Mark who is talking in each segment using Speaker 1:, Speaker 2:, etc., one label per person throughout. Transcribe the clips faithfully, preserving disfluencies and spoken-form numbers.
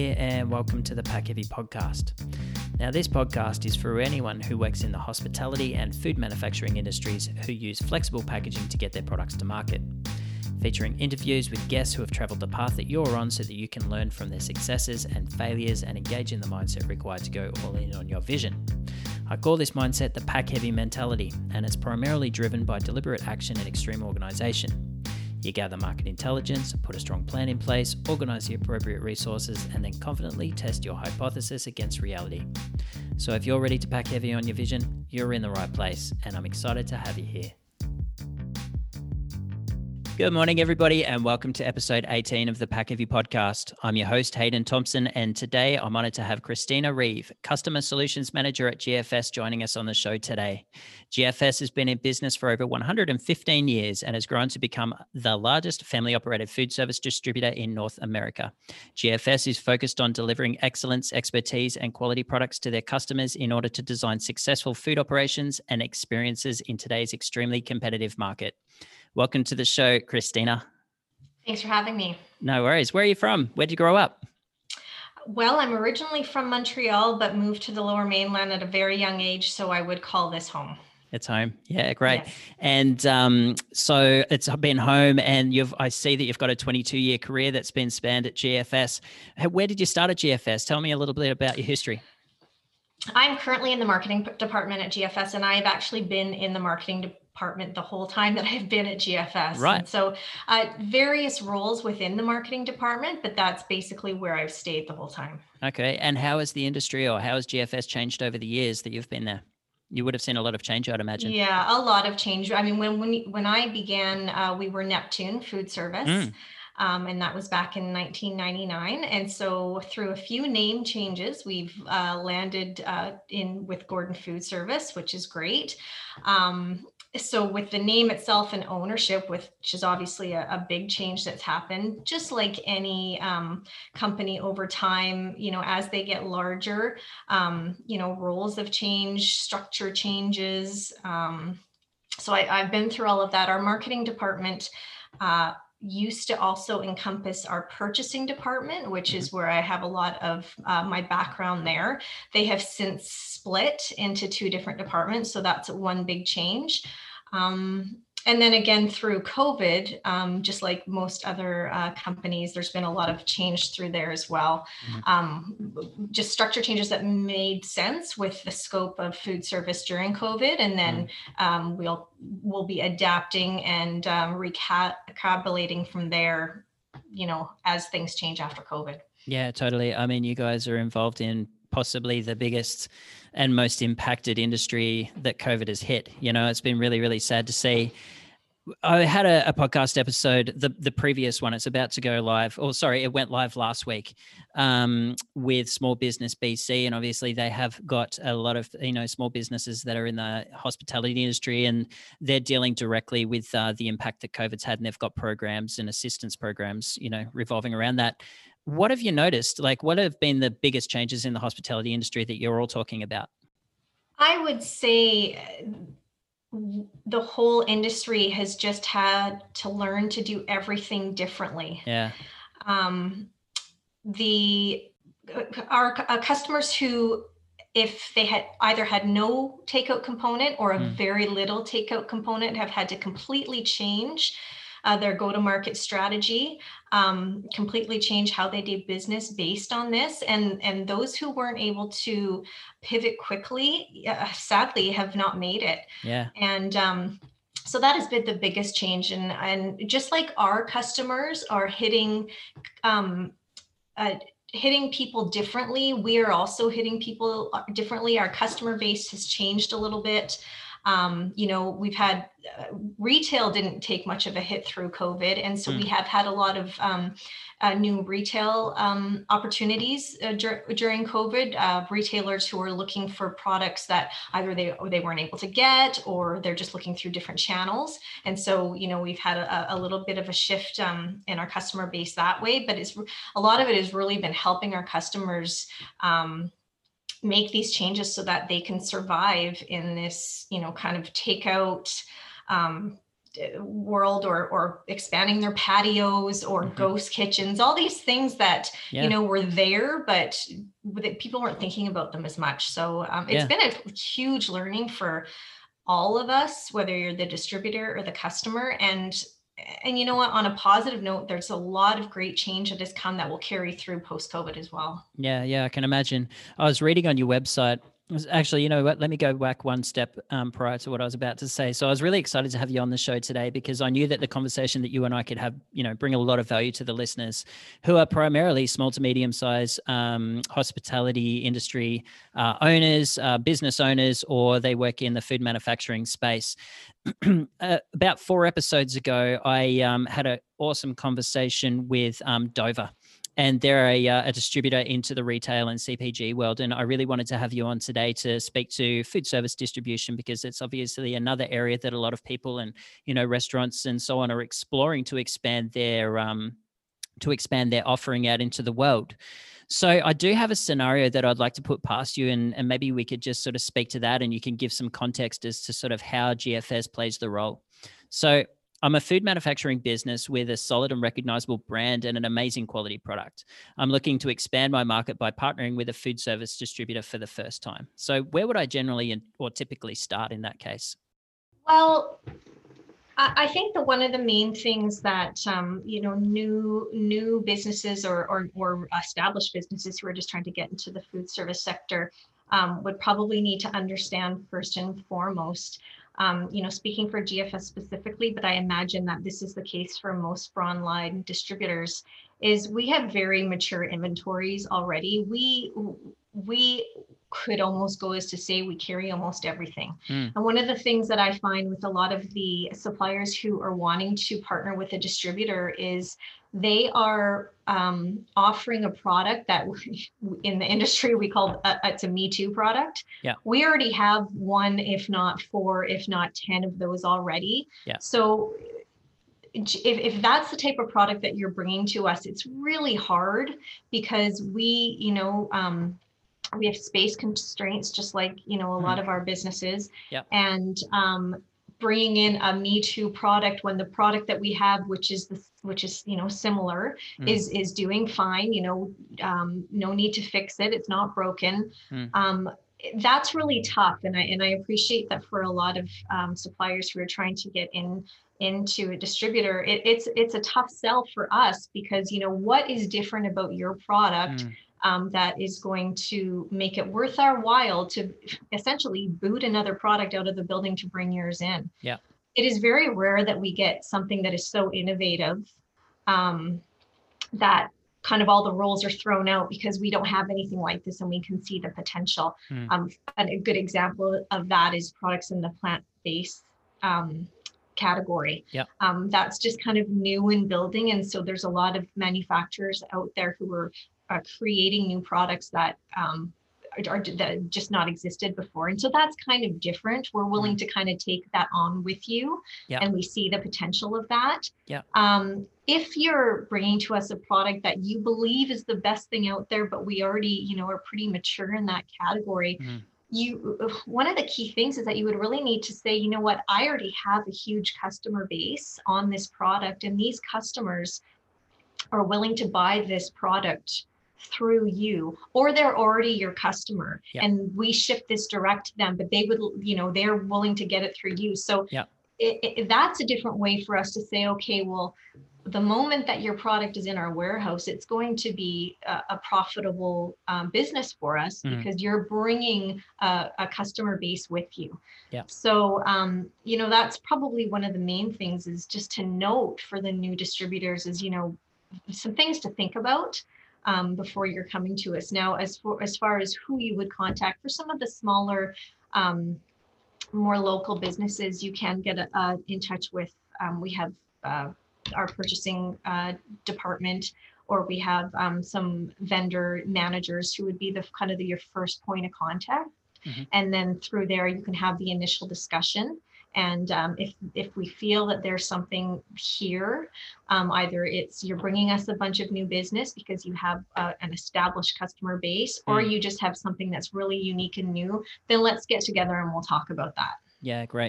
Speaker 1: Hi, and welcome to the Pack Heavy podcast. Now, this podcast is for anyone who works in the hospitality and food manufacturing industries who use flexible packaging to get their products to market. Featuring interviews with guests who have travelled the path that you're on so that you can learn from their successes and failures and engage in the mindset required to go all in on your vision. I call this mindset the Pack Heavy mentality, and it's primarily driven by deliberate action and extreme organisation. You gather market intelligence, put a strong plan in place, organise the appropriate resources, and then confidently test your hypothesis against reality. So if you're ready to pack heavy on your vision, you're in the right place, and I'm excited to have you here. Good morning, everybody, and welcome to episode eighteen of the Pack Heavy podcast. I'm your host, Hayden Thompson, and today I'm honoured to have Christina Reeve, Customer Solutions Manager at G F S, joining us on the show today. G F S has been in business for over one hundred fifteen years and has grown to become the largest family-operated food service distributor in North America. G F S is focused on delivering excellence, expertise, and quality products to their customers in order to design successful food operations and experiences in today's extremely competitive market. Welcome to the show, Christina.
Speaker 2: Thanks for having me.
Speaker 1: No worries. Where are you from? Where'd you grow up?
Speaker 2: Well, I'm originally from Montreal, but moved to the Lower Mainland at a very young age, so I would call this home.
Speaker 1: It's home. Yeah, great.
Speaker 2: Yes.
Speaker 1: And um, so it's been home, and you've. I see that you've got a twenty-two year career that's been spanned at G F S. Where did you start at G F S? Tell me a little bit about your history.
Speaker 2: I'm currently in the marketing department at G F S, and I've actually been in the marketing department the whole time that I've been at G F S.
Speaker 1: Right.
Speaker 2: And so uh, various roles within the marketing department, but that's basically where I've stayed the whole time.
Speaker 1: Okay. And how has the industry or how has G F S changed over the years that you've been there? You would have seen a lot of change, I'd imagine.
Speaker 2: Yeah, a lot of change. I mean, when when, when I began, uh, we were Neptune Food Service. Mm. Um, and that was back in nineteen ninety-nine. And so through a few name changes, we've uh, landed uh, in with Gordon Food Service, which is great. Um, so with the name itself and ownership, which is obviously a, a big change that's happened, just like any um, company over time, you know, as they get larger, um, you know, roles have changed, structure changes. Um, so I, I've been through all of that. Our marketing department uh, used to also encompass our purchasing department, which is where I have a lot of uh, my background there. They have since split into two different departments. So that's one big change. Um, and then again, through COVID, um, just like most other uh, companies, there's been a lot of change through there as well. Mm-hmm. Um, just structure changes that made sense with the scope of food service during COVID. And then mm-hmm. um, we'll we'll be adapting and um, recalculating from there, you know, as things change after COVID.
Speaker 1: Yeah, totally. I mean, you guys are involved in possibly the biggest and most impacted industry that COVID has hit. You know, it's been really, really sad to see. I had a, a podcast episode, the the previous one, it's about to go live, or sorry, it went live last week um, with Small Business B C. And obviously they have got a lot of, you know, small businesses that are in the hospitality industry, and they're dealing directly with uh, the impact that COVID's had. And they've got programs and assistance programs, you know, revolving around that. What have you noticed? Like, what have been the biggest changes in the hospitality industry that you're all talking about?
Speaker 2: I would say the whole industry has just had to learn to do everything differently.
Speaker 1: Yeah.
Speaker 2: Um, the our uh, customers who, if they had either had no takeout component or a mm. very little takeout component, have had to completely change Uh, their go-to-market strategy, um, completely change how they do business based on this. And, and those who weren't able to pivot quickly, uh, sadly, have not made it.
Speaker 1: Yeah.
Speaker 2: And um, so that has been the biggest change. And, and just like our customers are hitting, um, uh, hitting people differently, we are also hitting people differently. Our customer base has changed a little bit. Um, you know, we've had uh, retail didn't take much of a hit through COVID. And so mm. we have had a lot of um, uh, new retail um, opportunities uh, dur- during COVID, uh, retailers who are looking for products that either they or they weren't able to get, or they're just looking through different channels. And so, you know, we've had a, a little bit of a shift um, in our customer base that way, but it's a lot of it has really been helping our customers um, make these changes so that they can survive in this, you know, kind of takeout, um, world, or or expanding their patios, or mm-hmm. ghost kitchens, all these things that, yeah. you know, were there, but people weren't thinking about them as much. So um, it's yeah. been a huge learning for all of us, whether you're the distributor or the customer. And and you know what, on a positive note, there's a lot of great change that has come that will carry through post-COVID as well.
Speaker 1: Yeah, yeah, I can imagine. I was reading on your website. Actually, you know what, let me go back one step um, prior to what I was about to say. So I was really excited to have you on the show today, because I knew that the conversation that you and I could have, you know, bring a lot of value to the listeners who are primarily small to medium size um, hospitality industry uh, owners, uh, business owners, or they work in the food manufacturing space. uh, about four episodes ago, I um, had an awesome conversation with um, Dover. And they're a, uh, a distributor into the retail and C P G world. And I really wanted to have you on today to speak to food service distribution, because it's obviously another area that a lot of people and, you know, restaurants and so on are exploring to expand their um, to expand their offering out into the world. So I do have a scenario that I'd like to put past you, and, and maybe we could just sort of speak to that, and you can give some context as to sort of how G F S plays the role. So I'm a food manufacturing business with a solid and recognizable brand and an amazing quality product. I'm looking to expand my market by partnering with a food service distributor for the first time. So where would I generally or typically start in that case?
Speaker 2: Well, I think that one of the main things that, um, you know, new new businesses or, or, or established businesses who are just trying to get into the food service sector um, would probably need to understand first and foremost. Um, you know, speaking for G F S specifically, but I imagine that this is the case for most broadline distributors, is we have very mature inventories already. We we could almost go as to say we carry almost everything. Mm. And one of the things that I find with a lot of the suppliers who are wanting to partner with a distributor is they are um, offering a product that in the industry we call a, it's a Me Too product.
Speaker 1: Yeah.
Speaker 2: We already have one, if not four, if not ten of those already.
Speaker 1: Yeah.
Speaker 2: So if, if that's the type of product that you're bringing to us, it's really hard because we, you know, um, we have space constraints, just like, you know, a mm-hmm. lot of our businesses.
Speaker 1: Yeah.
Speaker 2: And um, bringing in a Me Too product when the product that we have, which is the, which is, you know, similar, mm. is is doing fine. You know, um, no need to fix it. It's not broken. Mm. Um, that's really tough, and I and I appreciate that for a lot of um, suppliers who are trying to get in into a distributor. It, it's it's a tough sell for us because, you know, what is different about your product? Mm. Um, that is going to make it worth our while to essentially boot another product out of the building to bring yours in.
Speaker 1: Yeah.
Speaker 2: It is very rare that we get something that is so innovative um, that kind of all the roles are thrown out because we don't have anything like this and we can see the potential. Mm. Um, and a good example of that is products in the plant-based um, category.
Speaker 1: Yeah.
Speaker 2: Um, that's just kind of new in building. And so there's a lot of manufacturers out there who are Uh, creating new products that um, are, are that just not existed before. And so that's kind of different. We're willing mm. to kind of take that on with you.
Speaker 1: Yeah.
Speaker 2: And we see the potential of that.
Speaker 1: Yeah.
Speaker 2: Um, if you're bringing to us a product that you believe is the best thing out there, but we already, you know, are pretty mature in that category, mm. you, one of the key things is that you would really need to say, you know what, I already have a huge customer base on this product, and these customers are willing to buy this product through you, or they're already your customer. Yeah. And we ship this direct to them, but they would, you know, they're willing to get it through you. So
Speaker 1: yeah.
Speaker 2: it, it, that's a different way for us to say, okay, well, the moment that your product is in our warehouse, it's going to be a, a profitable um, business for us mm. because you're bringing a, a customer base with you.
Speaker 1: Yeah.
Speaker 2: So, um, you know, that's probably one of the main things is just to note for the new distributors is, you know, some things to think about um, before you're coming to us. Now, as for as far as who you would contact for some of the smaller, um, more local businesses, you can get uh, in touch with. Um, we have uh, our purchasing uh, department, or we have um, some vendor managers who would be the kind of the, your first point of contact. Mm-hmm. And then through there, you can have the initial discussion. And um, if if we feel that there's something here, um, either it's you're bringing us a bunch of new business because you have uh, an established customer base, or mm. you just have something that's really unique and new, then let's get together and we'll talk about that.
Speaker 1: Yeah, great.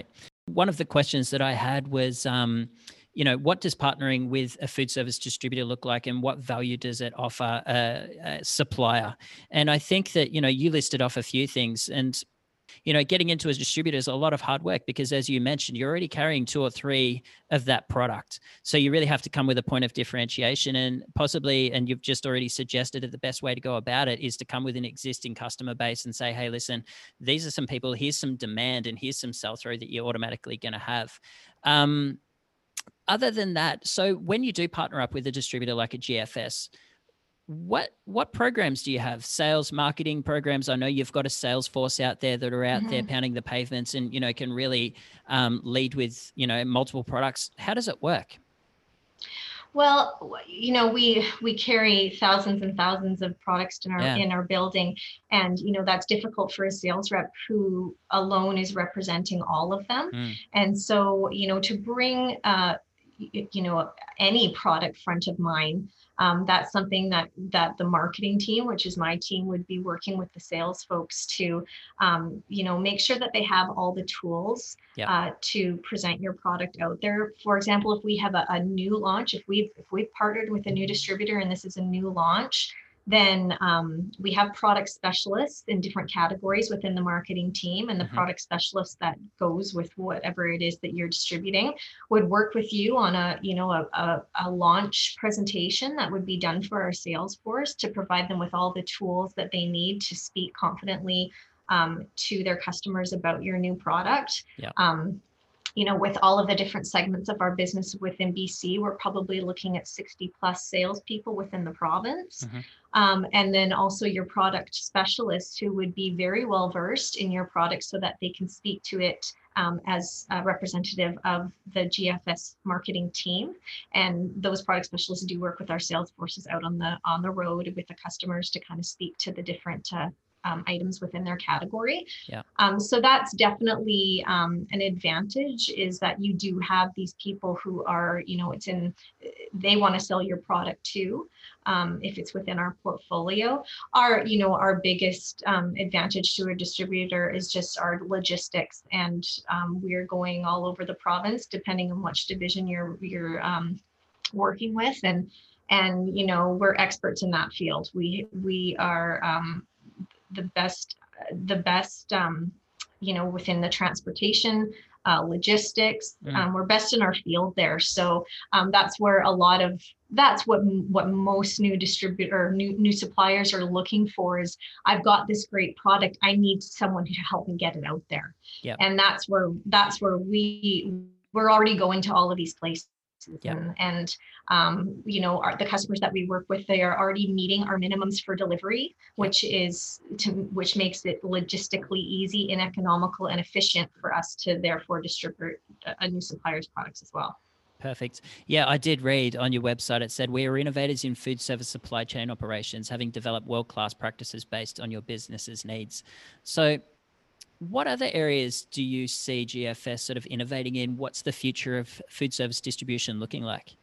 Speaker 1: one of the questions that I had was, um, you know, what does partnering with a food service distributor look like, and what value does it offer a, a supplier? And I think that, you know, you listed off a few things, and you know, getting into a distributor is a lot of hard work because, as you mentioned, you're already carrying two or three of that product. So you really have to come with a point of differentiation, and possibly, and you've just already suggested that the best way to go about it is to come with an existing customer base and say, hey, listen, these are some people, here's some demand, and here's some sell through that you're automatically going to have. Um, other than that, so when you do partner up with a distributor like a G F S, what what programs do you have? Sales, marketing programs? I know you've got a sales force out there that are out mm-hmm. there pounding the pavements and, you know, can really um, lead with, you know, multiple products. How does it work?
Speaker 2: Well, you know, we we carry thousands and thousands of products in our yeah. in our building, and you know that's difficult for a sales rep who alone is representing all of them. Mm. And so, you know, to bring uh, you know any product front of mind. Um, that's something that that the marketing team, which is my team, would be working with the sales folks to, um, you know, make sure that they have all the tools yep. uh, to present your product out there. For example, if we have a, a new launch, if we've if we've partnered with a new distributor and this is a new launch, then um, we have product specialists in different categories within the marketing team, and the mm-hmm. product specialist that goes with whatever it is that you're distributing would work with you on a, you know, a, a, a launch presentation that would be done for our sales force to provide them with all the tools that they need to speak confidently um, to their customers about your new product.
Speaker 1: Yeah.
Speaker 2: Um, you know, with all of the different segments of our business within B C, we're probably looking at sixty plus salespeople within the province. Mm-hmm. Um, and then also your product specialists who would be very well versed in your product so that they can speak to it um, as a representative of the G F S marketing team. And those product specialists do work with our sales forces out on the on the road with the customers to kind of speak to the different uh, Um, items within their category.
Speaker 1: Yeah.
Speaker 2: Um, so that's definitely um, an advantage, is that you do have these people who are, you know, it's in, they want to sell your product too, um, if it's within our portfolio. Our, you know, our biggest um, advantage to a distributor is just our logistics, and um, we're going all over the province, depending on which division you're you're um, working with, and and you know, we're experts in that field. We we are. Um, the best, the best, um, you know, within the transportation, uh, logistics, mm. um, we're best in our field there. So um, that's where a lot of, that's what, what most new distributor, new, new suppliers are looking for is, I've got this great product. I need someone to help me get it out there.
Speaker 1: Yep.
Speaker 2: And that's where, that's where we, we're already going to all of these places.
Speaker 1: Yep.
Speaker 2: And, and um, you know, our, the customers that we work with, they are already meeting our minimums for delivery, which is to, which makes it logistically easy and economical and efficient for us to therefore distribute a, a new supplier's products as well.
Speaker 1: Perfect. Yeah, I did read on your website, it said, we are innovators in food service supply chain operations, having developed world-class practices based on your business's needs. So what other areas do you see G F S sort of innovating in? What's the future of food service distribution looking like?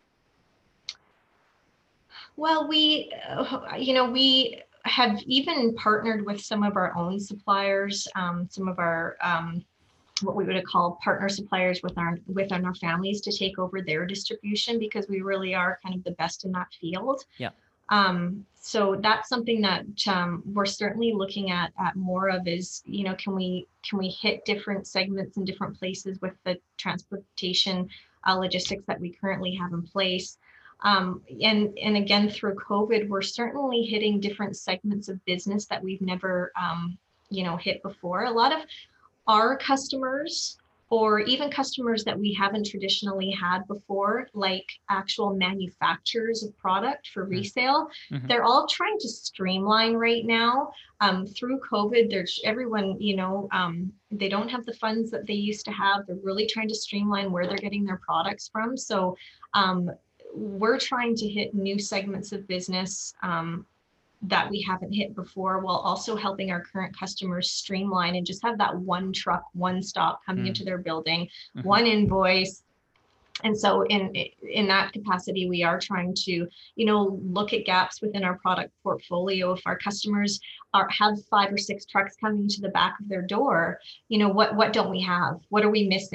Speaker 2: Well, we, uh, you know, we have even partnered with some of our own suppliers, um, some of our, um, what we would call partner suppliers with our, within our families to take over their distribution, because we really are kind of the best in that field.
Speaker 1: Yeah.
Speaker 2: Um, so that's something that um, we're certainly looking at, at more of is, you know, can we can we hit different segments in different places with the transportation uh, logistics that we currently have in place. Um, and, and again, through COVID, we're certainly hitting different segments of business that we've never, um, you know, hit before. A lot of our customers, or even customers that we haven't traditionally had before, like actual manufacturers of product for resale, mm-hmm. they're all trying to streamline right now. Um, through COVID, there's everyone, you know, um, they don't have the funds that they used to have. They're really trying to streamline where they're getting their products from. So um, we're trying to hit new segments of business um, that we haven't hit before, while also helping our current customers streamline and just have that one truck, one stop coming mm. into their building, mm-hmm. one invoice. And so in in that capacity, we are trying to, you know, look at gaps within our product portfolio. If our customers are have five or six trucks coming to the back of their door, you know, what what don't we have? What are we missing?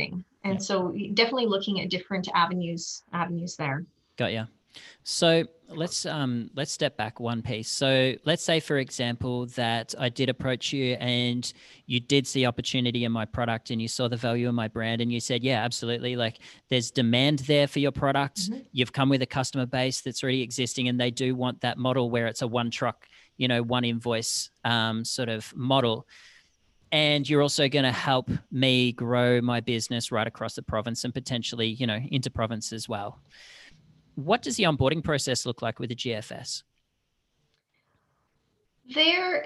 Speaker 2: And
Speaker 1: Yep.
Speaker 2: so definitely looking at different avenues, avenues there.
Speaker 1: Got ya. So let's um let's step back one piece. So let's say, for example, that I did approach you and you did see opportunity in my product and you saw the value in my brand and you said, yeah, absolutely. Like there's demand there for your product. Mm-hmm. You've come with a customer base that's already existing and they do want that model where it's a one truck, you know, one invoice um, sort of model. And you're also going to help me grow my business right across the province and potentially, you know, into province as well. What does the onboarding process look like with a G F S?
Speaker 2: There,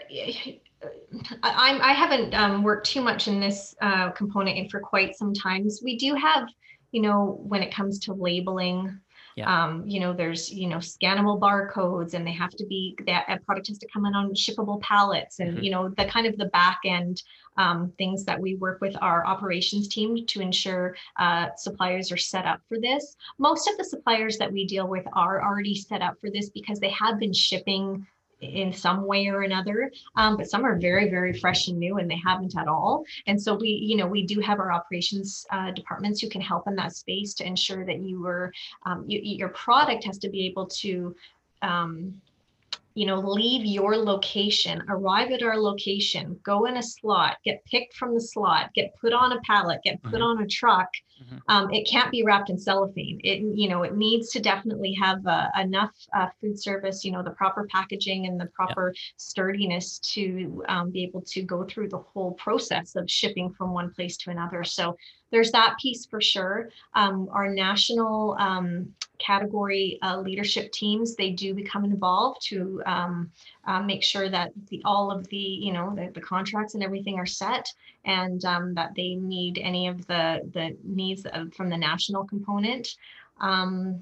Speaker 2: I, I haven't um, worked too much in this uh, component in for quite some time. We do have, you know, when it comes to labeling, yeah. um, you know, there's, you know, scannable barcodes, and they have to be, that a product has to come in on shippable pallets, and, mm-hmm. you know, the kind of the back end um, things that we work with our operations team to ensure uh, suppliers are set up for this. Most of the suppliers that we deal with are already set up for this because they have been shipping in some way or another, um, but some are very, very fresh and new, and they haven't at all. And so we, you know, we do have our operations uh, departments who can help in that space to ensure that you were, um, you, your product has to be able to, um, you know, leave your location, arrive at our location, go in a slot, get picked from the slot, get put on a pallet, get put mm-hmm. on a truck. Mm-hmm. Um, it can't be wrapped in cellophane. It, you know, it needs to definitely have uh, enough uh, food service, you know, the proper packaging and the proper yep. sturdiness to um, be able to go through the whole process of shipping from one place to another. So there's that piece for sure. Um, our national um, category uh, leadership teams, they do become involved to um, uh, make sure that the all of the, you know, the, the contracts and everything are set, and um, that they need any of the, the needs of, from the national component. Um,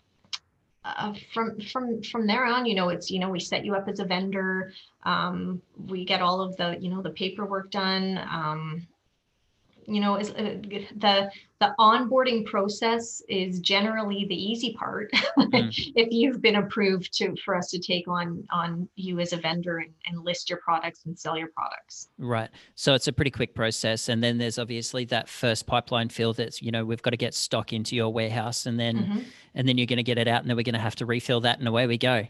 Speaker 2: Uh, from from from there on, you know, it's, you know, we set you up as a vendor. Um, we get all of the, you know, the paperwork done. Um, you know, is uh, the the onboarding process is generally the easy part mm. if you've been approved to for us to take on on you as a vendor and, and list your products and sell your products.
Speaker 1: Right. So it's a pretty quick process, and then there's obviously that first pipeline fill that's, you know, we've got to get stock into your warehouse, and then mm-hmm. and then you're going to get it out, and then we're going to have to refill that, and away we go.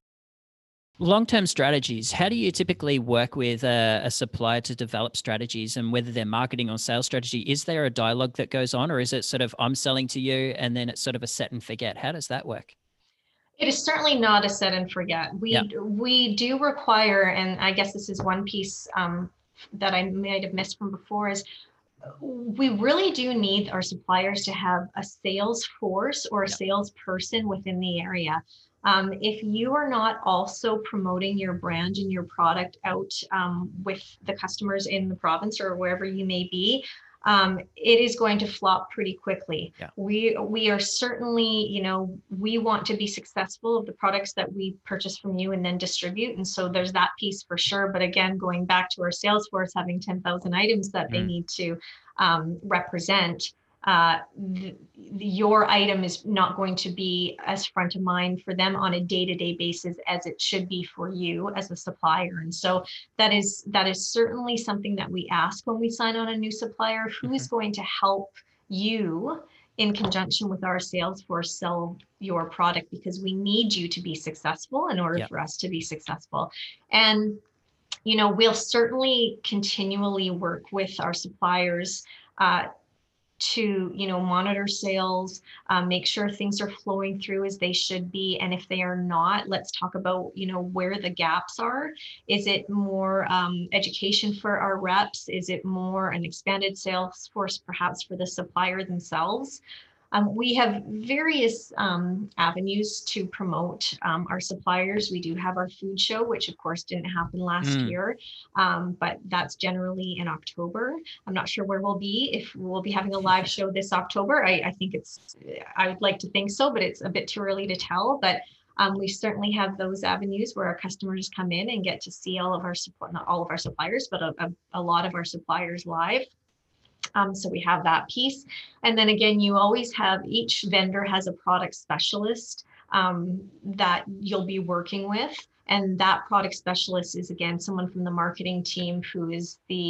Speaker 1: Long-term strategies. How do you typically work with a, a supplier to develop strategies, and whether they're marketing or sales strategy? Is there a dialogue that goes on, or is it sort of I'm selling to you and then it's sort of a set and forget? How does that work?
Speaker 2: It is certainly not a set and forget. We yeah. we do require, and I guess this is one piece um, that I might have missed from before, is we really do need our suppliers to have a sales force or a yeah. salesperson within the area. Um, if you are not also promoting your brand and your product out um, with the customers in the province or wherever you may be, um, it is going to flop pretty quickly. Yeah. We we are certainly, you know, we want to be successful of the products that we purchase from you and then distribute. And so there's that piece for sure. But again, going back to our sales force having ten thousand items that mm. they need to um, represent, uh, th- your item is not going to be as front of mind for them on a day-to-day basis as it should be for you as a supplier. And so that is that is certainly something that we ask when we sign on a new supplier: who mm-hmm. is going to help you in conjunction with our sales force sell your product, because we need you to be successful in order yep. for us to be successful. And you know, we'll certainly continually work with our suppliers uh, to, you know, monitor sales, um, make sure things are flowing through as they should be. And if they are not, let's talk about, you know, where the gaps are. Is it more um, education for our reps? Is it more an expanded sales force, perhaps for the supplier themselves? Um, we have various um, avenues to promote um, our suppliers. We do have our food show, which of course didn't happen last mm. year, um, but that's generally in October. I'm not sure where we'll be, if we'll be having a live show this October. I, I think it's, I would like to think so, but it's a bit too early to tell. But um, we certainly have those avenues where our customers come in and get to see all of our support, not all of our suppliers, but a, a, a lot of our suppliers live. Um, so we have that piece. And then again, you always have, each vendor has a product specialist um, that you'll be working with. And that product specialist is, again, someone from the marketing team who is the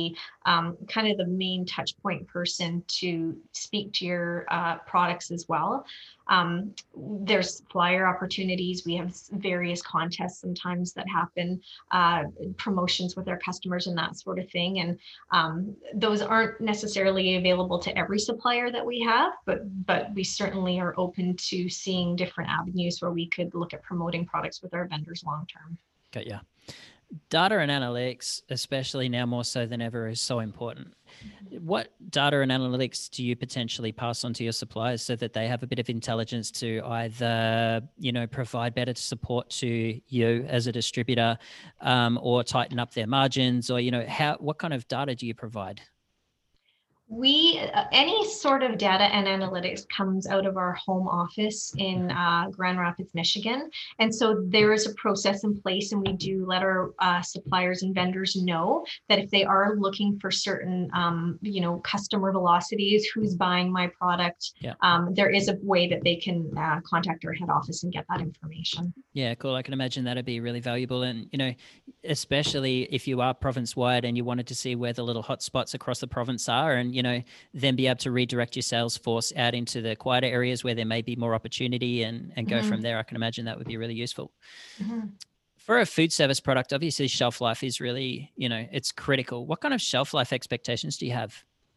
Speaker 2: um, kind of the main touch point person to speak to your uh, products as well. Um, there's flyer opportunities. We have various contests sometimes that happen, uh, promotions with our customers and that sort of thing. And um, those aren't necessarily available to every supplier that we have, but but we certainly are open to seeing different avenues where we could look at promoting products with our vendors long term.
Speaker 1: Got ya. Data and analytics, especially now more so than ever, is so important. What data and analytics do you potentially pass on to your suppliers so that they have a bit of intelligence to either, you know, provide better support to you as a distributor, um, or tighten up their margins, or, you know, how, what kind of data do you provide?
Speaker 2: We, uh, any sort of data and analytics comes out of our home office in uh, Grand Rapids, Michigan. And so there is a process in place, and we do let our uh, suppliers and vendors know that if they are looking for certain, um, you know, customer velocities, who's buying my product,
Speaker 1: yeah.
Speaker 2: um, there is a way that they can uh, contact our head office and get that information.
Speaker 1: Yeah, cool. I can imagine that'd be really valuable. And, you know, especially if you are province wide and you wanted to see where the little hot spots across the province are, and, you know, then be able to redirect your sales force out into the quieter areas where there may be more opportunity, and, and go mm-hmm. from there. I can imagine that would be really useful. Mm-hmm. For a food service product, obviously shelf life is really, you know, it's critical. What kind of shelf life expectations do you have?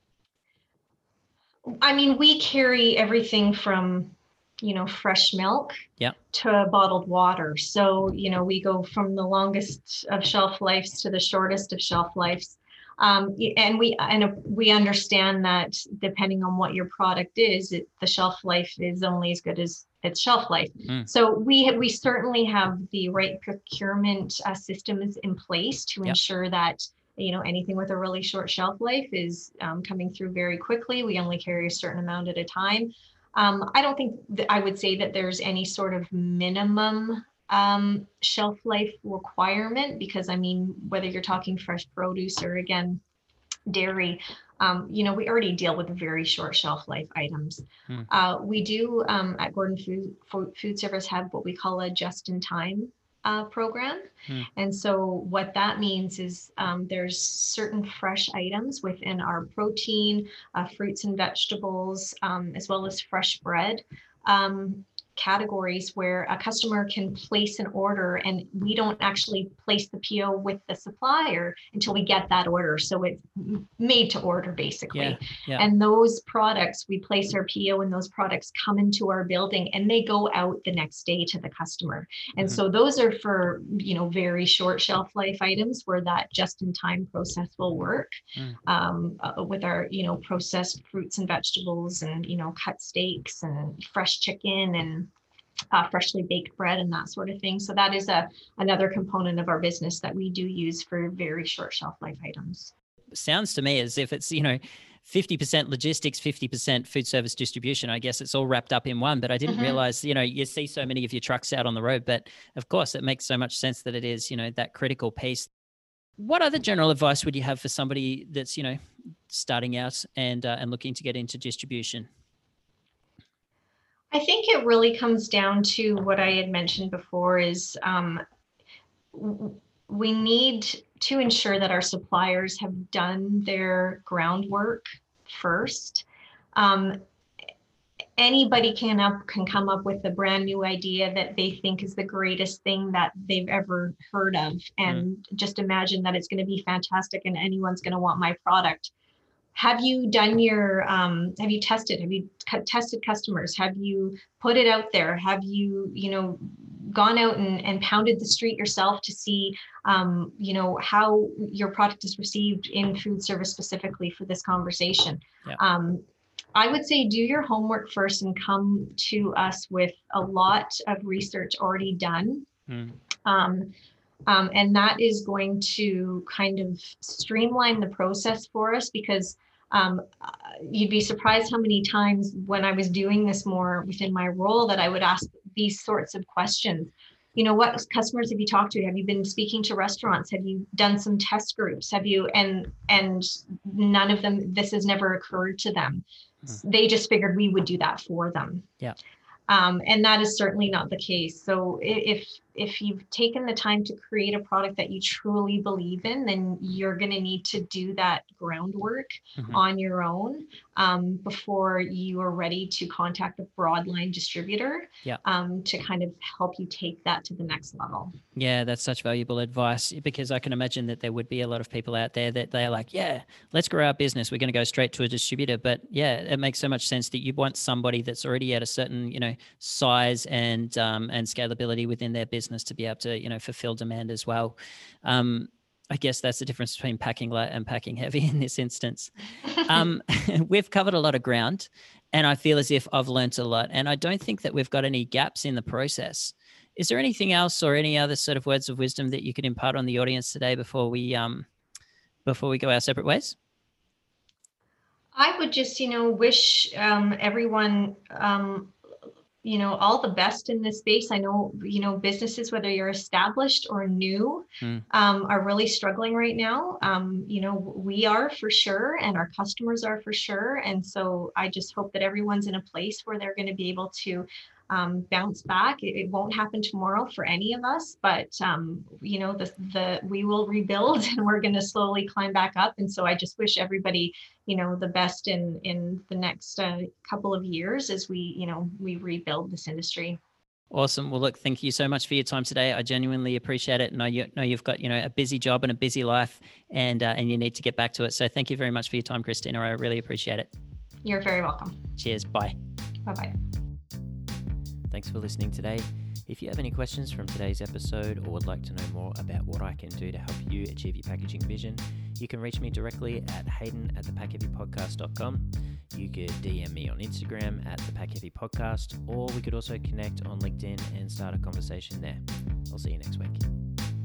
Speaker 2: I mean, we carry everything from, you know, fresh milk
Speaker 1: yeah.
Speaker 2: to bottled water. So, you know, we go from the longest of shelf lives to the shortest of shelf lives. Um, and we and we understand that depending on what your product is, it, the shelf life is only as good as its shelf life. Mm. So we we certainly have the right procurement uh, systems in place to yep. ensure that, you know, anything with a really short shelf life is um, coming through very quickly. We only carry a certain amount at a time. Um, I don't think that I would say that there's any sort of minimum um, shelf life requirement, because I mean, whether you're talking fresh produce or again, dairy, um, you know, we already deal with very short shelf life items. Hmm. Uh, we do um, at Gordon Food, Food Service have what we call a just-in-time uh, program. Hmm. And so what that means is um, there's certain fresh items within our protein, uh, fruits and vegetables, um, as well as fresh bread um, categories where a customer can place an order, and we don't actually place the P O with the supplier until we get that order. So it's made to order basically.
Speaker 1: Yeah, yeah.
Speaker 2: And those products, we place our P O and those products come into our building and they go out the next day to the customer. And mm-hmm. so those are for, you know, very short shelf life items where that just in time process will work. Mm. Um, uh, with our, you know, processed fruits and vegetables and, you know, cut steaks and fresh chicken and Uh, freshly baked bread and that sort of thing. So that is a another component of our business that we do use for very short shelf life items.
Speaker 1: Sounds to me as if it's, you know, fifty percent logistics, fifty percent food service distribution. I guess it's all wrapped up in one, but I didn't mm-hmm. realize, you know, you see so many of your trucks out on the road, but of course it makes so much sense that it is, you know, that critical piece. What other general advice would you have for somebody that's, you know, starting out and uh, and looking to get into distribution?
Speaker 2: I think it really comes down to what I had mentioned before is um, we need to ensure that our suppliers have done their groundwork first. Um, anybody can up can come up with a brand new idea that they think is the greatest thing that they've ever heard of, and mm. just imagine that it's going to be fantastic and anyone's going to want my product. Have you done your, um, have you tested, have you c- tested customers? Have you put it out there? Have you, you know, gone out and, and pounded the street yourself to see, um, you know, how your product is received in food service specifically for this conversation? Yeah. Um, I would say do your homework first and come to us with a lot of research already done. Mm. Um, Um, and that is going to kind of streamline the process for us, because um, you'd be surprised how many times when I was doing this more within my role that I would ask these sorts of questions. You know, what customers have you talked to? Have you been speaking to restaurants? Have you done some test groups? Have you, and and none of them, this has never occurred to them. Mm-hmm. They just figured we would do that for them.
Speaker 1: Yeah.
Speaker 2: Um, and that is certainly not the case. So if if you've taken the time to create a product that you truly believe in, then you're going to need to do that groundwork mm-hmm. on your own um, before you are ready to contact a broadline distributor
Speaker 1: yeah.
Speaker 2: um, to kind of help you take that to the next level.
Speaker 1: Yeah, that's such valuable advice, because I can imagine that there would be a lot of people out there that they're like, yeah, let's grow our business. We're going to go straight to a distributor. But yeah, it makes so much sense that you want somebody that's already at a certain, you know, size and um, and scalability within their business to be able to, you know, fulfill demand as well. Um, I guess that's the difference between packing light and packing heavy in this instance. Um, we've covered a lot of ground, and I feel as if I've learnt a lot. And I don't think that we've got any gaps in the process. Is there anything else or any other sort of words of wisdom that you could impart on the audience today before we um, before we go our separate ways?
Speaker 2: I would just, you know, wish um, everyone, um, you know, all the best in this space. I know, you know, businesses, whether you're established or new, mm. um, are really struggling right now. Um, you know, we are for sure, and our customers are for sure. And so I just hope that everyone's in a place where they're going to be able to Um, bounce back. It, it won't happen tomorrow for any of us, but um, you know, the the we will rebuild, and we're going to slowly climb back up. And so I just wish everybody, you know, the best in in the next uh, couple of years as we, you know, we rebuild this industry.
Speaker 1: Awesome. Well, look, thank you so much for your time today. I genuinely appreciate it. And I know you've got, you know, a busy job and a busy life, and uh, and you need to get back to it. So thank you very much for your time, Christina. I really appreciate it.
Speaker 2: You're very welcome.
Speaker 1: Cheers. Bye.
Speaker 2: Bye-bye.
Speaker 1: Thanks for listening today. If you have any questions from today's episode or would like to know more about what I can do to help you achieve your packaging vision, you can reach me directly at hayden at the pack heavy podcast dot com. You could D M me on Instagram at the Pack Heavy Podcast, or we could also connect on LinkedIn and start a conversation there. I'll see you next week.